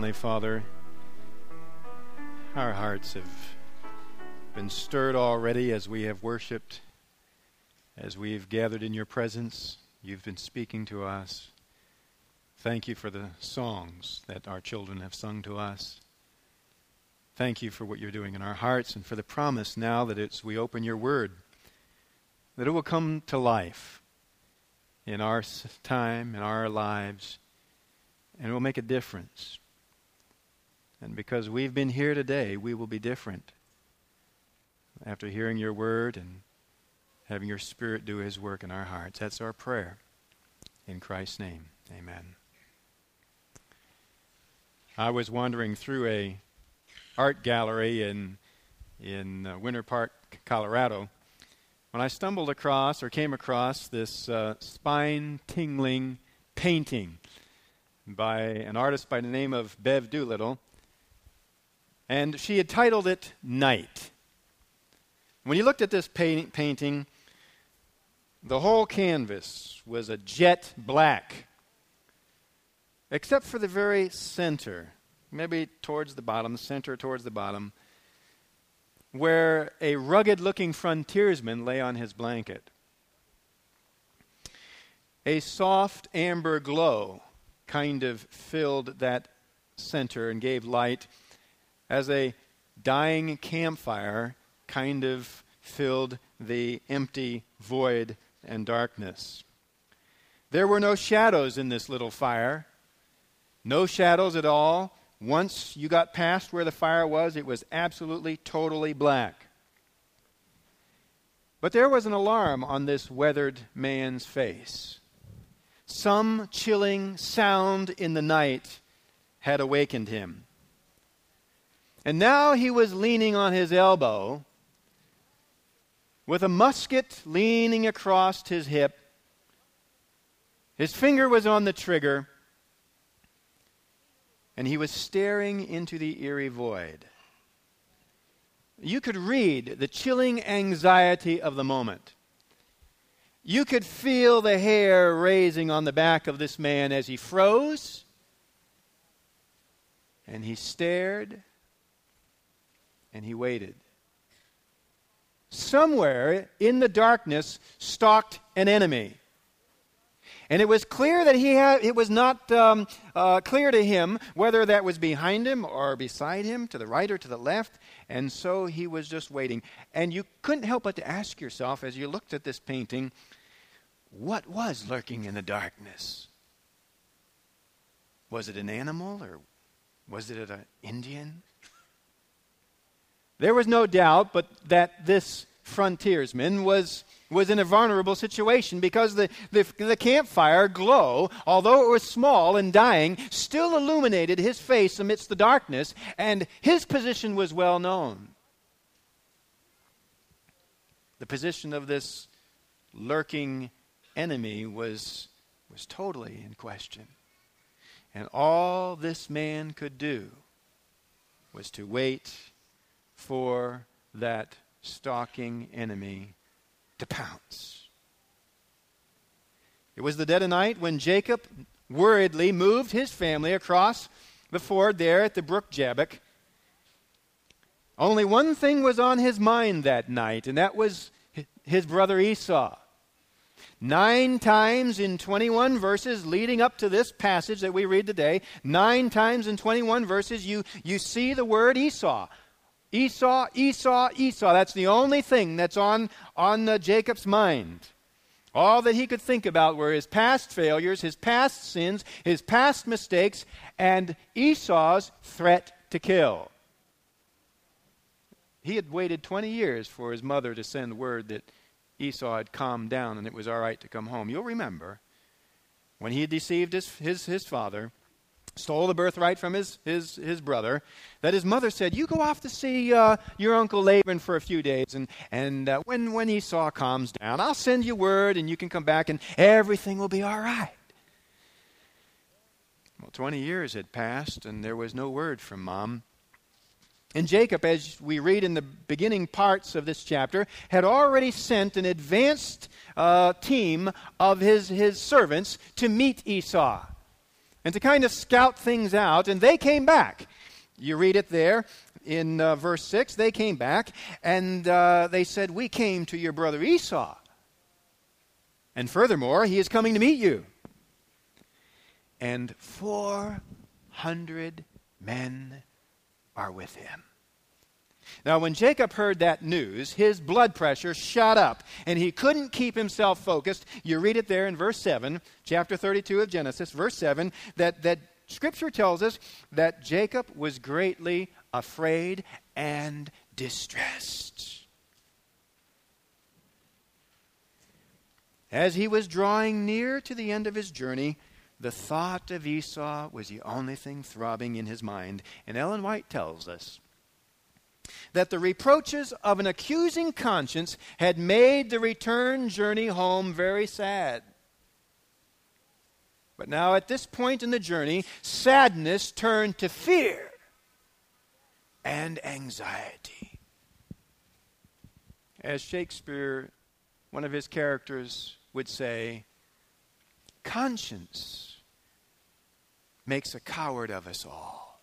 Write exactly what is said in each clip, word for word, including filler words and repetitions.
Heavenly Father, our hearts have been stirred already as we have worshiped, as we've gathered in your presence. You've been speaking to us. Thank you for the songs that our children have sung to us. Thank you for what you're doing in our hearts and for the promise now that as we open your word, that it will come to life in our time, in our lives, and it will make a difference. And because we've been here today, we will be different after hearing your word and having your Spirit do his work in our hearts. That's our prayer. In Christ's name, amen. I was wandering through a art gallery in in uh, Winter Park, Colorado, when I stumbled across or came across this uh, spine-tingling painting by an artist by the name of Bev Doolittle, and she had titled it Night. When you looked at this paint- painting, the whole canvas was a jet black, except for the very center, maybe towards the bottom, the center towards the bottom, where a rugged-looking frontiersman lay on his blanket. A soft amber glow kind of filled that center and gave light, as a dying campfire kind of filled the empty void and darkness. There were no shadows in this little fire. No shadows at all. Once you got past where the fire was, it was absolutely, totally black. But there was an alarm on this weathered man's face. Some chilling sound in the night had awakened him. And now he was leaning on his elbow with a musket leaning across his hip. His finger was on the trigger, and he was staring into the eerie void. You could read the chilling anxiety of the moment. You could feel the hair raising on the back of this man as he froze, and he stared, and he waited. Somewhere in the darkness stalked an enemy. And it was clear that he had, it was not um, uh, clear to him whether that was behind him or beside him, to the right or to the left. And so he was just waiting. And you couldn't help but to ask yourself as you looked at this painting, what was lurking in the darkness? Was it an animal, or was it an Indian? There was no doubt but that this frontiersman was was in a vulnerable situation, because the, the, the campfire glow, although it was small and dying, still illuminated his face amidst the darkness, and his position was well known. The position of this lurking enemy was, was totally in question. And all this man could do was to wait for that stalking enemy to pounce. It was the dead of night when Jacob worriedly moved his family across the ford there at the brook Jabbok. Only one thing was on his mind that night, and that was his brother Esau. Nine times in twenty-one verses leading up to this passage that we read today, nine times in twenty-one verses, you, you see the word Esau. Esau, Esau, Esau. That's the only thing that's on, on uh, Jacob's mind. All that he could think about were his past failures, his past sins, his past mistakes, and Esau's threat to kill. He had waited twenty years for his mother to send word that Esau had calmed down and it was all right to come home. You'll remember when he had deceived his, his, his father, stole the birthright from his, his, his brother, that his mother said, you go off to see uh, your Uncle Laban for a few days, and, and uh, when, when Esau calms down, I'll send you word and you can come back and everything will be all right. Well, twenty years had passed and there was no word from Mom. And Jacob, as we read in the beginning parts of this chapter, had already sent an advanced uh, team of his, his servants to meet Esau. and to kind of scout things out, and they came back. You read it there in uh, verse six. They came back, and uh, they said, "We came to your brother Esau. And furthermore, he is coming to meet you." And four hundred men are with him. Now, when Jacob heard that news, his blood pressure shot up, and he couldn't keep himself focused. You read it there in verse seven, chapter thirty-two of Genesis, verse seven, that, that Scripture tells us that Jacob was greatly afraid and distressed. As he was drawing near to the end of his journey, the thought of Esau was the only thing throbbing in his mind. And Ellen White tells us that the reproaches of an accusing conscience had made the return journey home very sad. But now at this point in the journey, sadness turned to fear and anxiety. As Shakespeare, one of his characters, would say, conscience makes a coward of us all.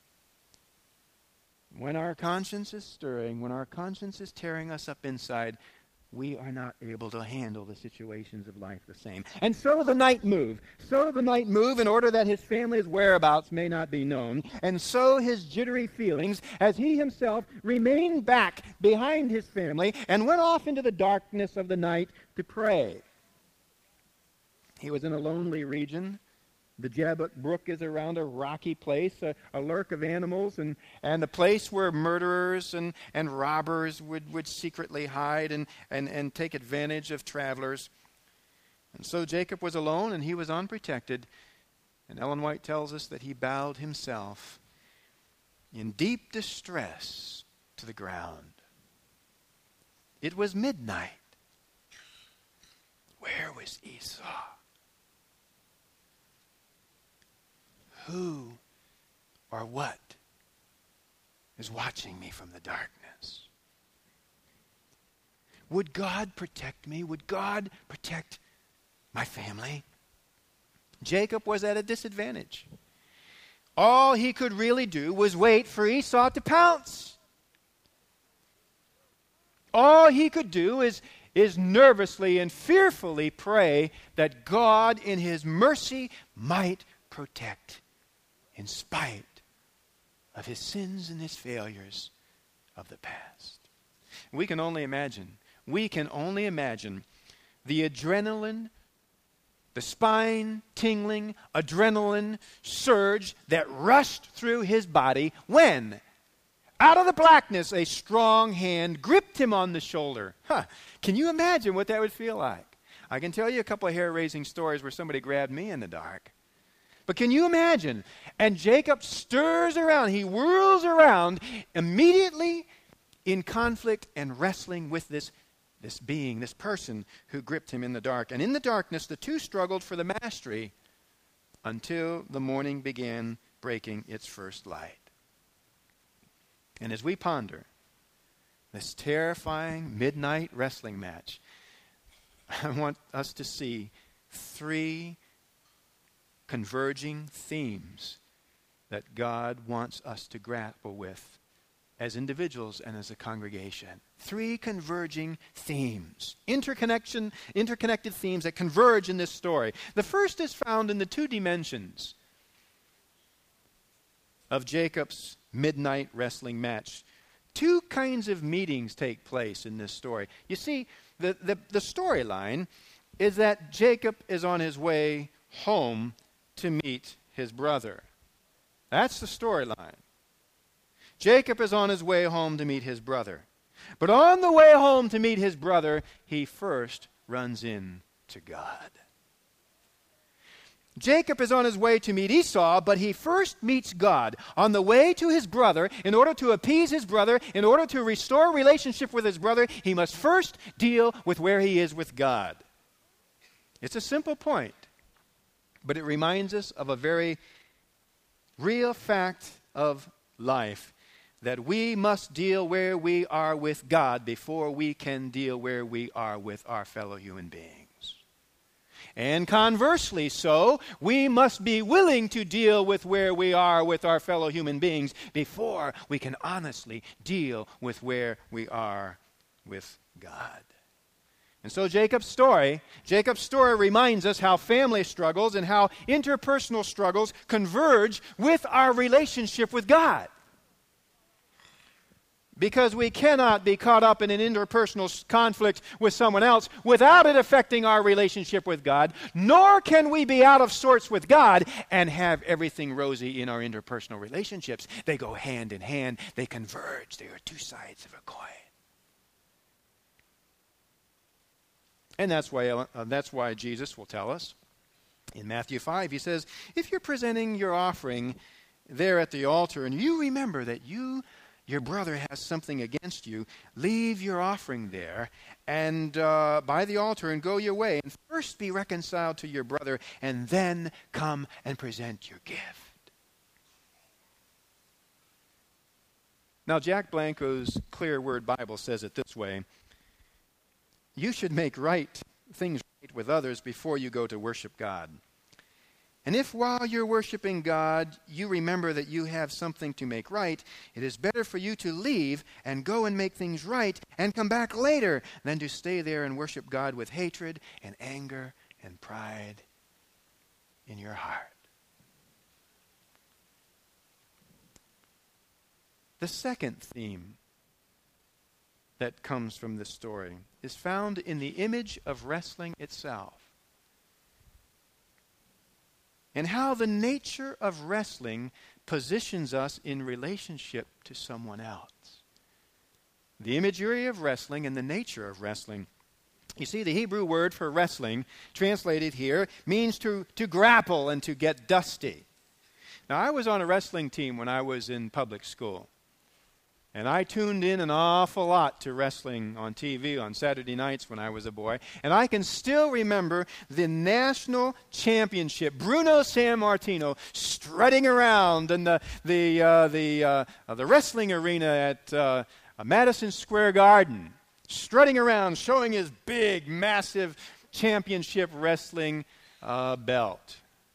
When our conscience is stirring, when our conscience is tearing us up inside, we are not able to handle the situations of life the same. And so the night move. So the night move in order that his family's whereabouts may not be known. And so his jittery feelings as he himself remained back behind his family and went off into the darkness of the night to pray. He was in a lonely region. The Jabbok Brook is around a rocky place, a, a lurk of animals, and, and a place where murderers and, and robbers would, would secretly hide and, and, and take advantage of travelers. And so Jacob was alone and he was unprotected. And Ellen White tells us that he bowed himself in deep distress to the ground. It was midnight. Where was Esau? Who or what is watching me from the darkness? Would God protect me? Would God protect my family? Jacob was at a disadvantage. All he could really do was wait for Esau to pounce. All he could do is, is nervously and fearfully pray that God in his mercy might protect in spite of his sins and his failures of the past. We can only imagine, we can only imagine the adrenaline, the spine-tingling adrenaline surge that rushed through his body when, out of the blackness, a strong hand gripped him on the shoulder. Huh. Can you imagine what that would feel like? I can tell you a couple of hair-raising stories where somebody grabbed me in the dark. But can you imagine? And Jacob stirs around. He whirls around immediately in conflict and wrestling with this, this being, this person who gripped him in the dark. And in the darkness, the two struggled for the mastery until the morning began breaking its first light. And as we ponder this terrifying midnight wrestling match, I want us to see three converging themes that God wants us to grapple with as individuals and as a congregation. Three converging themes, interconnection, interconnected themes that converge in this story. The first is found in the two dimensions of Jacob's midnight wrestling match. Two kinds of meetings take place in this story. You see, the, the, the storyline is that Jacob is on his way home to meet his brother. That's the storyline. Jacob is on his way home to meet his brother. But on the way home to meet his brother, he first runs into God. Jacob is on his way to meet Esau, but he first meets God. On the way to his brother, in order to appease his brother, in order to restore relationship with his brother, he must first deal with where he is with God. It's a simple point, but it reminds us of a very real fact of life, that we must deal where we are with God before we can deal where we are with our fellow human beings. And conversely so, we must be willing to deal with where we are with our fellow human beings before we can honestly deal with where we are with God. And so Jacob's story, Jacob's story reminds us how family struggles and how interpersonal struggles converge with our relationship with God. Because we cannot be caught up in an interpersonal conflict with someone else without it affecting our relationship with God, nor can we be out of sorts with God and have everything rosy in our interpersonal relationships. They go hand in hand. They converge. They are two sides of a coin. And that's why, uh, that's why Jesus will tell us in Matthew five, he says, if you're presenting your offering there at the altar and you remember that you, your brother has something against you, leave your offering there and uh, by the altar and go your way. And first be reconciled to your brother and then come and present your gift. Now, Jack Blanco's Clear Word Bible says it this way. You should make right things right with others before you go to worship God. And if while you're worshiping God, you remember that you have something to make right, it is better for you to leave and go and make things right and come back later than to stay there and worship God with hatred and anger and pride in your heart. The second theme that comes from this story is found in the image of wrestling itself, and how the nature of wrestling positions us in relationship to someone else. The imagery of wrestling and the nature of wrestling. You see, the Hebrew word for wrestling, translated here, means to, to grapple and to get dusty. Now, I was on a wrestling team when I was in public school. And I tuned in an awful lot to wrestling on T V on Saturday nights when I was a boy. And I can still remember the national championship, Bruno Sammartino strutting around in the the uh, the uh, uh, the wrestling arena at uh, Madison Square Garden, strutting around, showing his big, massive championship wrestling uh, belt.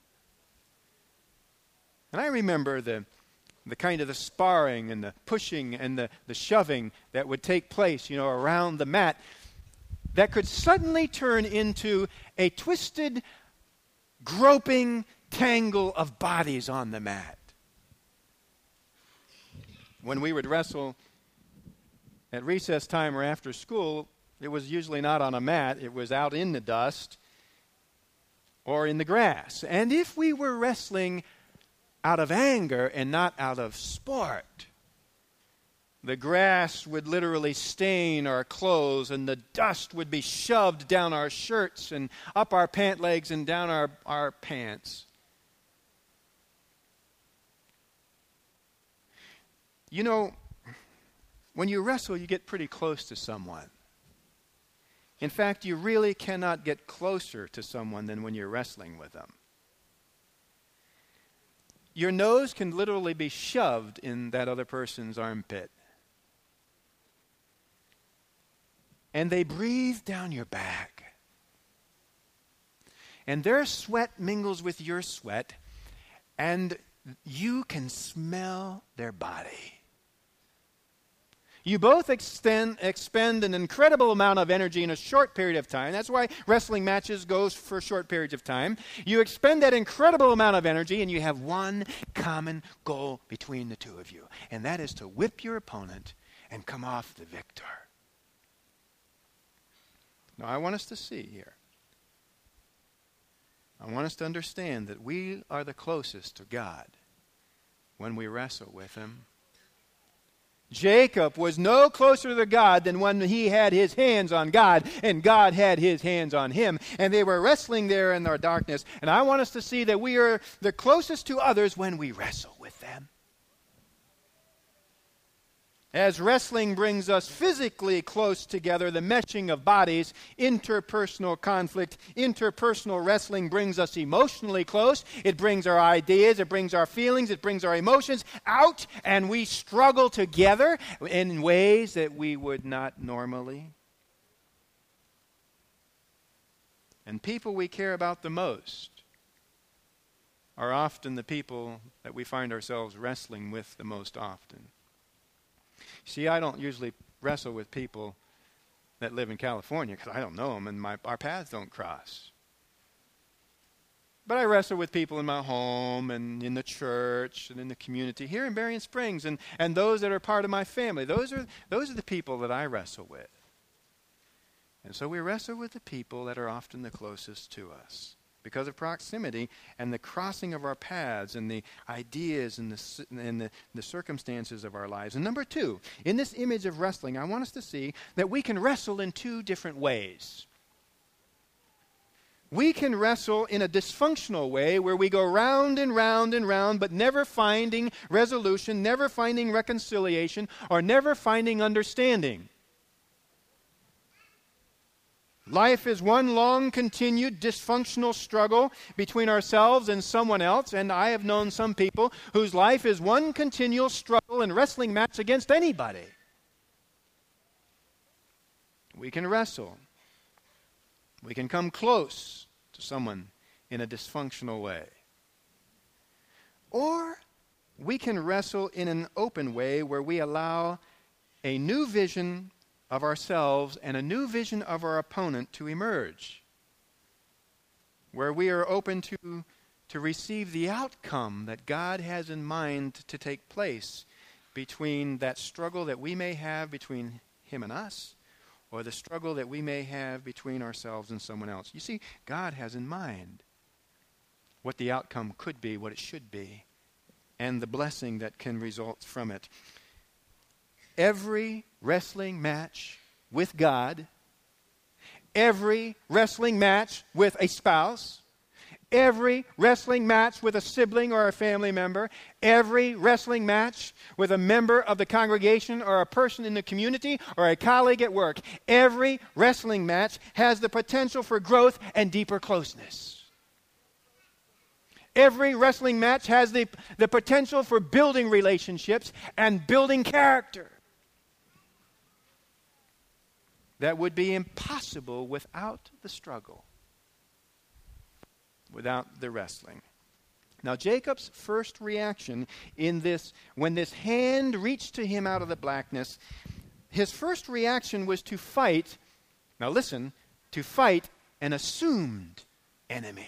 And I remember the the kind of the sparring and the pushing and the, the shoving that would take place, you know, around the mat that could suddenly turn into a twisted, groping tangle of bodies on the mat. When we would wrestle at recess time or after school, it was usually not on a mat. It was out in the dust or in the grass. And if we were wrestling out of anger and not out of sport, the grass would literally stain our clothes and the dust would be shoved down our shirts and up our pant legs and down our, our pants. You know, when you wrestle, you get pretty close to someone. In fact, you really cannot get closer to someone than when you're wrestling with them. Your nose can literally be shoved in that other person's armpit. And they breathe down your back. And their sweat mingles with your sweat, and you can smell their body. You both extend, expend an incredible amount of energy in a short period of time. That's why wrestling matches go for short periods of time. You expend that incredible amount of energy, and you have one common goal between the two of you, and that is to whip your opponent and come off the victor. Now, I want us to see here. I want us to understand that we are the closest to God when we wrestle with Him. Jacob was no closer to God than when he had his hands on God and God had his hands on him. And they were wrestling there in their darkness. And I want us to see that we are the closest to others when we wrestle with them. As wrestling brings us physically close together, the meshing of bodies, interpersonal conflict, interpersonal wrestling brings us emotionally close. It brings our ideas, it brings our feelings, it brings our emotions out, and we struggle together in ways that we would not normally. And people we care about the most are often the people that we find ourselves wrestling with the most often. See, I don't usually wrestle with people that live in California because I don't know them and my, our paths don't cross. But I wrestle with people in my home and in the church and in the community here in Berrien Springs and, and those that are part of my family. Those are, those are the people that I wrestle with. And so we wrestle with the people that are often the closest to us because of proximity and the crossing of our paths and the ideas and the, and the, the circumstances of our lives. And number two, in this image of wrestling, I want us to see that we can wrestle in two different ways. We can wrestle in a dysfunctional way where we go round and round and round, but never finding resolution, never finding reconciliation, or never finding understanding. Life is one long, continued, dysfunctional struggle between ourselves and someone else, and I have known some people whose life is one continual struggle and wrestling match against anybody. We can wrestle. We can come close to someone in a dysfunctional way. Or we can wrestle in an open way where we allow a new vision of ourselves and a new vision of our opponent to emerge, where we are open to, to receive the outcome that God has in mind to take place between that struggle that we may have between Him and us, or the struggle that we may have between ourselves and someone else. You see, God has in mind what the outcome could be, what it should be, and the blessing that can result from it. Every wrestling match with God, every wrestling match with a spouse, every wrestling match with a sibling or a family member, every wrestling match with a member of the congregation or a person in the community or a colleague at work, every wrestling match has the potential for growth and deeper closeness. Every wrestling match has the, the potential for building relationships and building character. That would be impossible without the struggle, without the wrestling. Now, Jacob's first reaction in this, when this hand reached to him out of the blackness, his first reaction was to fight, now listen, to fight an assumed enemy.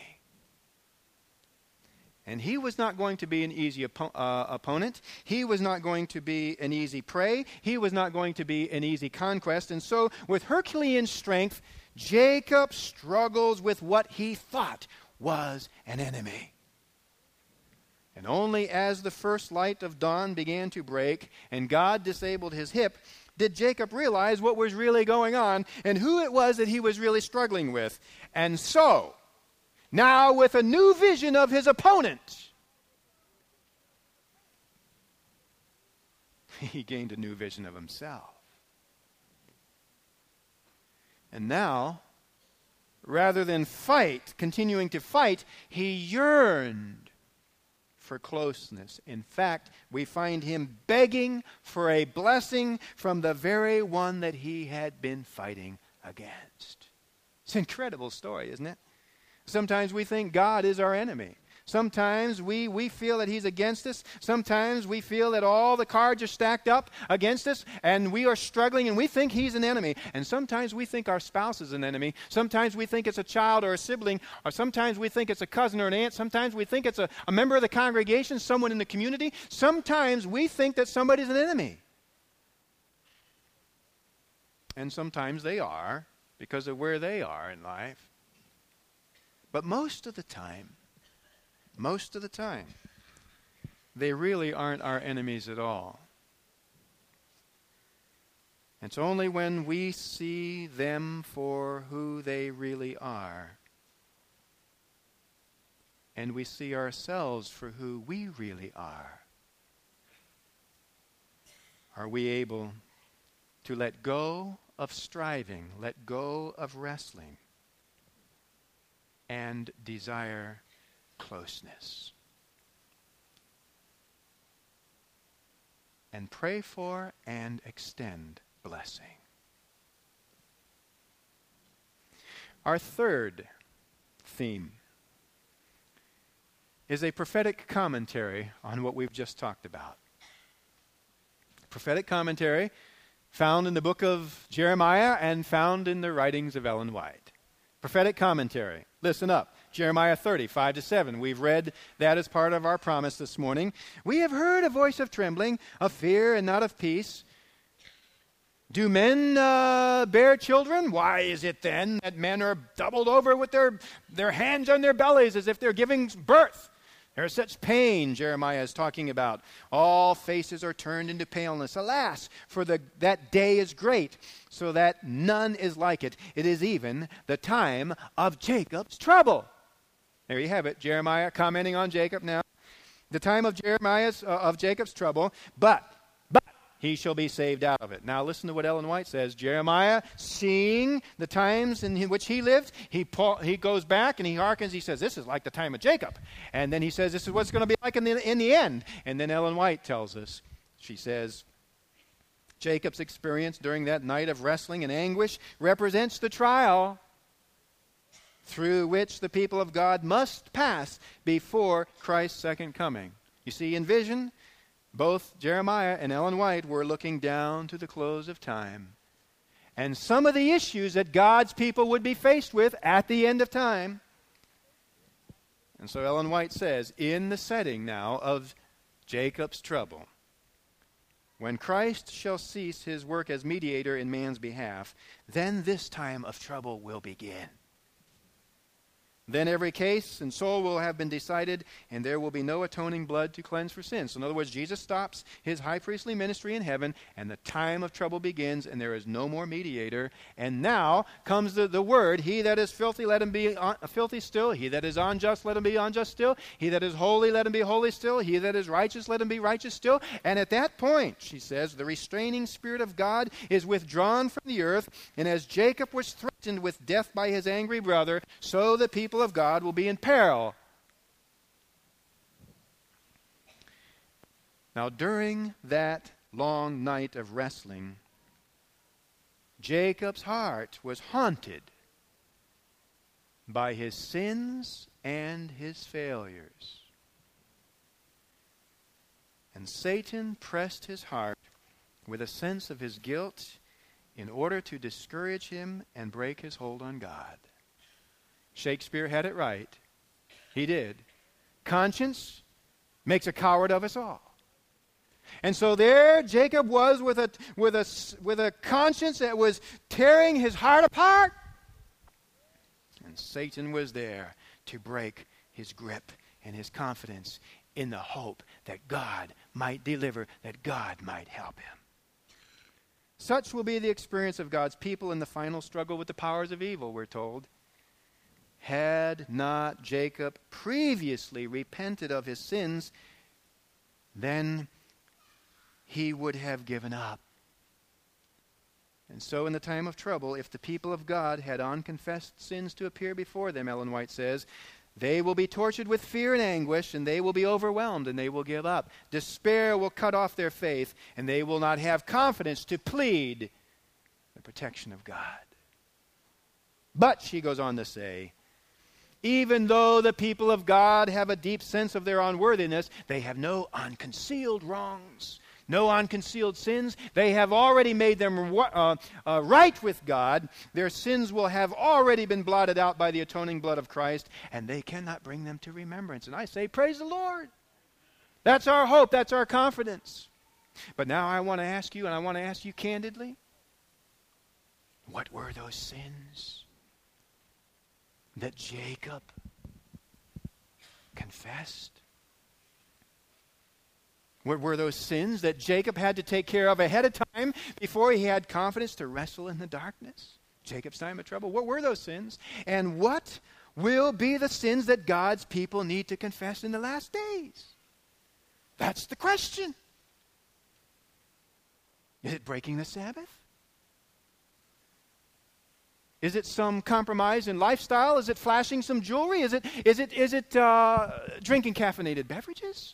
And he was not going to be an easy oppo- uh, opponent. He was not going to be an easy prey. He was not going to be an easy conquest. And so, with Herculean strength, Jacob struggles with what he thought was an enemy. And only as the first light of dawn began to break and God disabled his hip, did Jacob realize what was really going on and who it was that he was really struggling with. And so, now with a new vision of his opponent, he gained a new vision of himself. And now, rather than fight, continuing to fight, he yearned for closeness. In fact, we find him begging for a blessing from the very one that he had been fighting against. It's an incredible story, isn't it? Sometimes we think God is our enemy. Sometimes we, we feel that he's against us. Sometimes we feel that all the cards are stacked up against us and we are struggling and we think he's an enemy. And sometimes we think our spouse is an enemy. Sometimes we think it's a child or a sibling. Or sometimes we think it's a cousin or an aunt. Sometimes we think it's a, a member of the congregation, someone in the community. Sometimes we think that somebody's an enemy. And sometimes they are because of where they are in life. But most of the time, most of the time, they really aren't our enemies at all. It's only when we see them for who they really are, and we see ourselves for who we really are, are we able to let go of striving, let go of wrestling, and desire closeness. And pray for and extend blessing. Our third theme is a prophetic commentary on what we've just talked about. Prophetic commentary found in the book of Jeremiah and found in the writings of Ellen White. Prophetic commentary. Listen up. Jeremiah thirty, five to seven. We've read that as part of our promise this morning. We have heard a voice of trembling, of fear and not of peace. Do men uh, bear children? Why is it then that men are doubled over with their, their hands on their bellies as if they're giving birth? There is such pain, Jeremiah is talking about. All faces are turned into paleness. Alas, for the, that day is great, so that none is like it. It is even the time of Jacob's trouble. There you have it, Jeremiah commenting on Jacob now. The time of Jeremiah's uh, of Jacob's trouble, but, but he shall be saved out of it. Now listen to what Ellen White says. Jeremiah, seeing the times in which he lived, he he goes back and he hearkens. He says, this is like the time of Jacob. And then he says, this is what it's going to be like in the, in the end. And then Ellen White tells us, she says, Jacob's experience during that night of wrestling and anguish represents the trial through which the people of God must pass before Christ's second coming. You see, in vision, both Jeremiah and Ellen White were looking down to the close of time. And some of the issues that God's people would be faced with at the end of time. And so Ellen White says, in the setting now of Jacob's trouble, when Christ shall cease his work as mediator in man's behalf, then this time of trouble will begin. Then every case and soul will have been decided, and there will be no atoning blood to cleanse for sins. So in other words, Jesus stops his high priestly ministry in heaven, and the time of trouble begins, and there is no more mediator. And now comes the, the word, he that is filthy, let him be un- filthy still. He that is unjust, let him be unjust still. He that is holy, let him be holy still. He that is righteous, let him be righteous still. And at that point, she says, the restraining spirit of God is withdrawn from the earth, and as Jacob was threatened with death by his angry brother, so the people of God will be in peril. Now, during that long night of wrestling, Jacob's heart was haunted by his sins and his failures. And Satan pressed his heart with a sense of his guilt in order to discourage him and break his hold on God. Shakespeare had it right. He did. Conscience makes a coward of us all. And so there Jacob was with a, with a, with a conscience that was tearing his heart apart. And Satan was there to break his grip and his confidence in the hope that God might deliver, that God might help him. Such will be the experience of God's people in the final struggle with the powers of evil, we're told. Had not Jacob previously repented of his sins, then he would have given up. And so in the time of trouble, if the people of God had unconfessed sins to appear before them, Ellen White says, they will be tortured with fear and anguish, and they will be overwhelmed, and they will give up. Despair will cut off their faith, and they will not have confidence to plead the protection of God. But, she goes on to say, even though the people of God have a deep sense of their unworthiness, they have no unconcealed wrongs, no unconcealed sins. They have already made them uh, uh, right with God. Their sins will have already been blotted out by the atoning blood of Christ, and they cannot bring them to remembrance. And I say, praise the Lord. That's our hope. That's our confidence. But now I want to ask you, and I want to ask you candidly, what were those sins that Jacob confessed? What were those sins that Jacob had to take care of ahead of time before he had confidence to wrestle in the darkness? Jacob's time of trouble. What were those sins? And what will be the sins that God's people need to confess in the last days? That's the question. Is it breaking the Sabbath? Is it some compromise in lifestyle? Is it flashing some jewelry? Is it is it is it uh, drinking caffeinated beverages?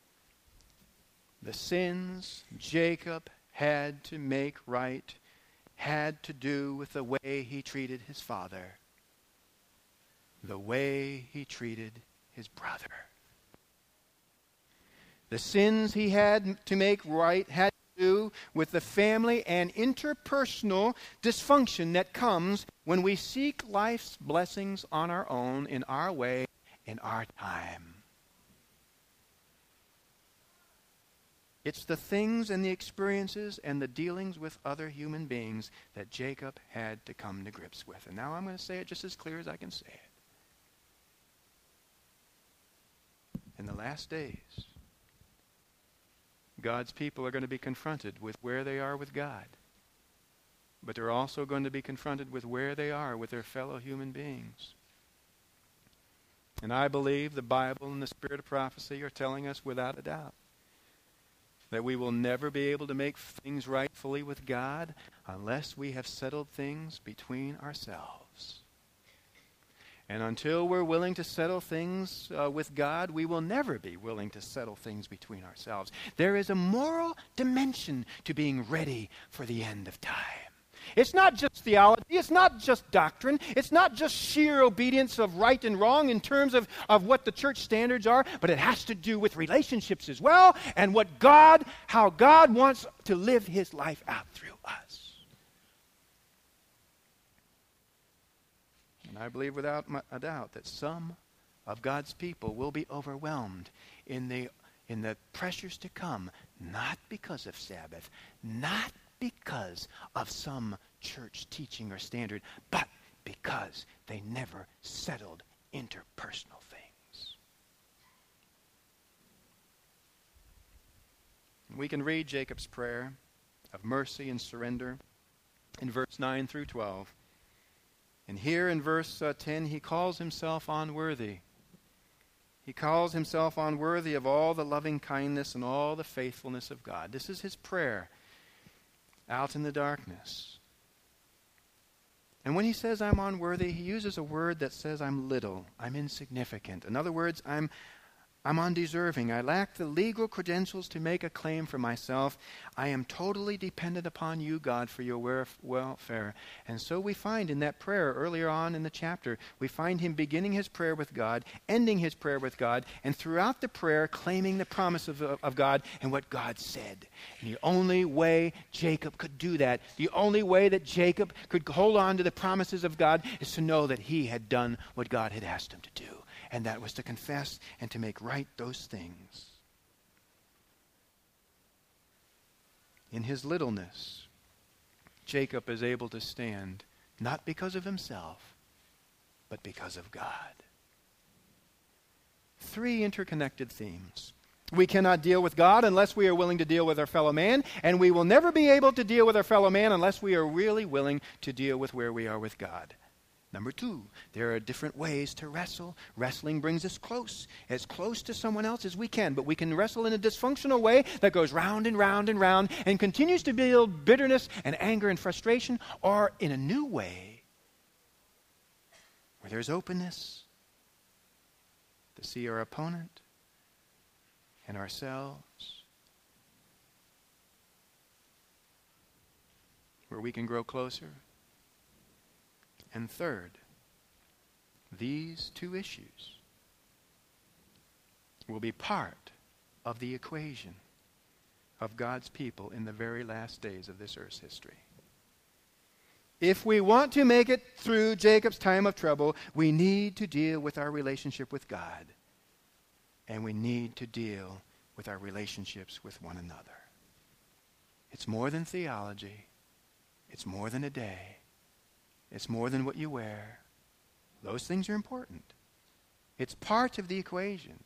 The sins Jacob had to make right had to do with the way he treated his father, the way he treated his brother. The sins he had to make right had to do with the family and interpersonal dysfunction that comes when we seek life's blessings on our own, in our way, in our time. It's the things and the experiences and the dealings with other human beings that Jacob had to come to grips with. And now I'm going to say it just as clear as I can say it. In the last days, God's people are going to be confronted with where they are with God. But they're also going to be confronted with where they are with their fellow human beings. And I believe the Bible and the Spirit of prophecy are telling us without a doubt that we will never be able to make things right fully with God unless we have settled things between ourselves. And until we're willing to settle things uh, with God, we will never be willing to settle things between ourselves. There is a moral dimension to being ready for the end of time. It's not just theology. It's not just doctrine. It's not just sheer obedience of right and wrong in terms of, of what the church standards are, but it has to do with relationships as well and what God, how God wants to live his life out through us. And I believe without a doubt that some of God's people will be overwhelmed in the, in the pressures to come, not because of Sabbath, not because of some church teaching or standard, but because they never settled interpersonal things. We can read Jacob's prayer of mercy and surrender in verse nine through twelve. And here in verse uh, ten, he calls himself unworthy. He calls himself unworthy of all the loving kindness and all the faithfulness of God. This is his prayer out in the darkness. And when he says I'm unworthy, he uses a word that says I'm little, I'm insignificant. In other words, I'm I'm undeserving. I lack the legal credentials to make a claim for myself. I am totally dependent upon you, God, for your welfare. And so we find in that prayer earlier on in the chapter, we find him beginning his prayer with God, ending his prayer with God, and throughout the prayer claiming the promise of, of God and what God said. And the only way Jacob could do that, the only way that Jacob could hold on to the promises of God is to know that he had done what God had asked him to do. And that was to confess and to make right those things. In his littleness, Jacob is able to stand not because of himself, but because of God. Three interconnected themes. We cannot deal with God unless we are willing to deal with our fellow man, and we will never be able to deal with our fellow man unless we are really willing to deal with where we are with God. Number two, there are different ways to wrestle. Wrestling brings us close, as close to someone else as we can, but we can wrestle in a dysfunctional way that goes round and round and round and continues to build bitterness and anger and frustration, or in a new way where there's openness to see our opponent and ourselves, where we can grow closer. And third, these two issues will be part of the equation of God's people in the very last days of this earth's history. If we want to make it through Jacob's time of trouble, we need to deal with our relationship with God, and we need to deal with our relationships with one another. It's more than theology. It's more than a day. It's more than what you wear. Those things are important. It's part of the equation.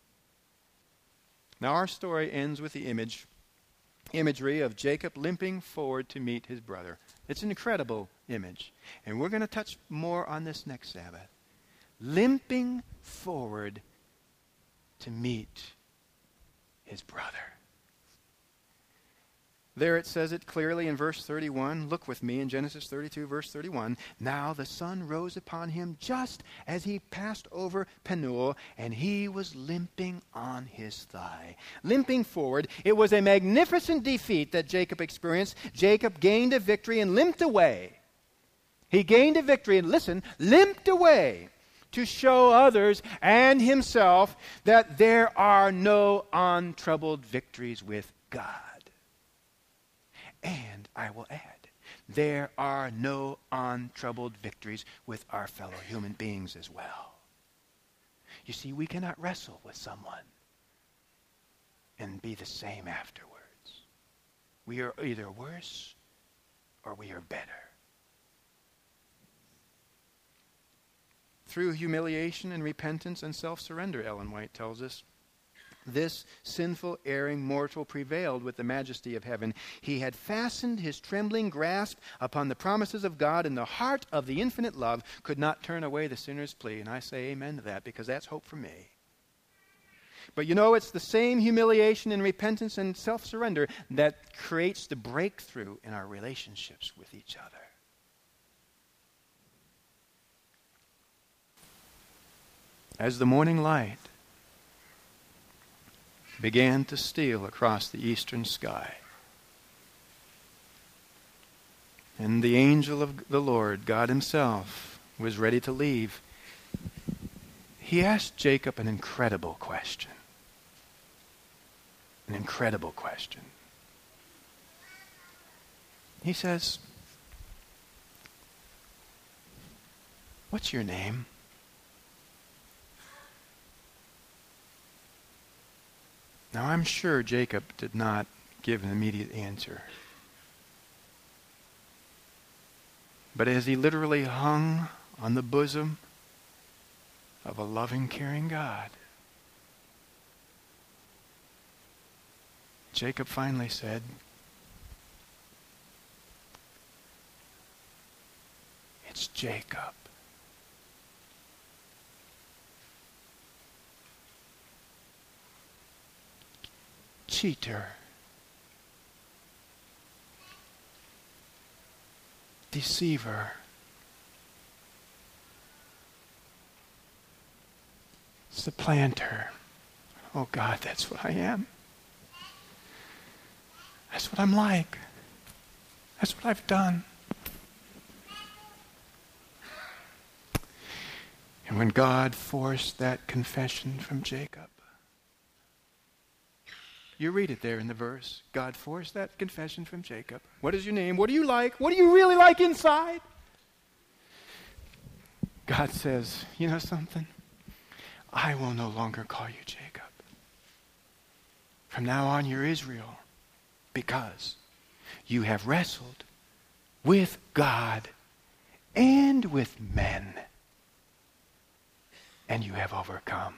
Now our story ends with the image, imagery of Jacob limping forward to meet his brother. It's an incredible image. And we're going to touch more on this next Sabbath. Limping forward to meet his brother. There it says it clearly in verse thirty-one. Look with me in Genesis thirty-two, verse thirty-one. Now the sun rose upon him just as he passed over Penuel, and he was limping on his thigh. Limping forward, it was a magnificent defeat that Jacob experienced. Jacob gained a victory and limped away. He gained a victory and, listen, limped away to show others and himself that there are no untroubled victories with God. And I will add, there are no untroubled victories with our fellow human beings as well. You see, we cannot wrestle with someone and be the same afterwards. We are either worse or we are better. Through humiliation and repentance and self-surrender, Ellen White tells us, this sinful, erring mortal prevailed with the majesty of heaven. He had fastened his trembling grasp upon the promises of God, and the heart of the infinite love could not turn away the sinner's plea. And I say amen to that, because that's hope for me. But you know, it's the same humiliation and repentance and self-surrender that creates the breakthrough in our relationships with each other. As the morning light began to steal across the eastern sky, and the angel of the Lord, God himself, was ready to leave, he asked Jacob an incredible question. An incredible question. He says, "What's your name?" Now, I'm sure Jacob did not give an immediate answer. But as he literally hung on the bosom of a loving, caring God, Jacob finally said, "It's Jacob." Cheater, deceiver, supplanter. Oh God, that's what I am. That's what I'm like. That's what I've done. And when God forced that confession from Jacob, you read it there in the verse. God forced that confession from Jacob. What is your name? What do you like? What do you really like inside? God says, you know something? I will no longer call you Jacob. From now on, you're Israel, because you have wrestled with God and with men, and you have overcome.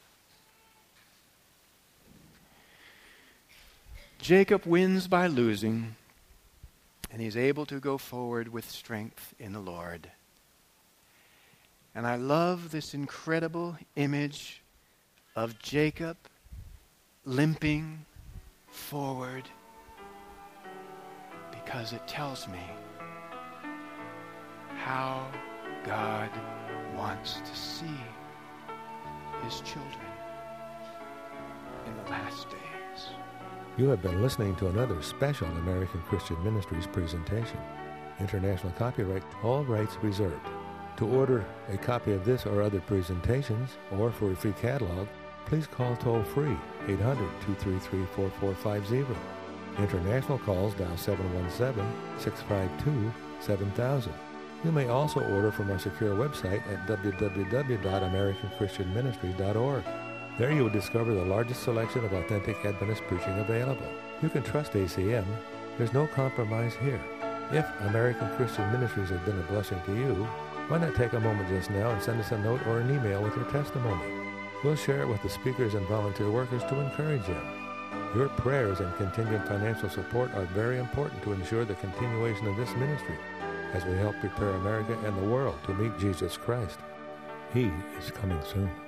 Jacob wins by losing, and he's able to go forward with strength in the Lord. And I love this incredible image of Jacob limping forward, because it tells me how God wants to see his children in the last days. You have been listening to another special American Christian Ministries presentation. International copyright, all rights reserved. To order a copy of this or other presentations, or for a free catalog, please call toll-free eight hundred, two three three, four four five zero. International calls dial seven one seven, six five two, seven thousand. You may also order from our secure website at w w w dot american christian ministries dot org. There you will discover the largest selection of authentic Adventist preaching available. You can trust A C M. There's no compromise here. If American Christian Ministries has been a blessing to you, why not take a moment just now and send us a note or an email with your testimony? We'll share it with the speakers and volunteer workers to encourage them. Your prayers and continued financial support are very important to ensure the continuation of this ministry as we help prepare America and the world to meet Jesus Christ. He is coming soon.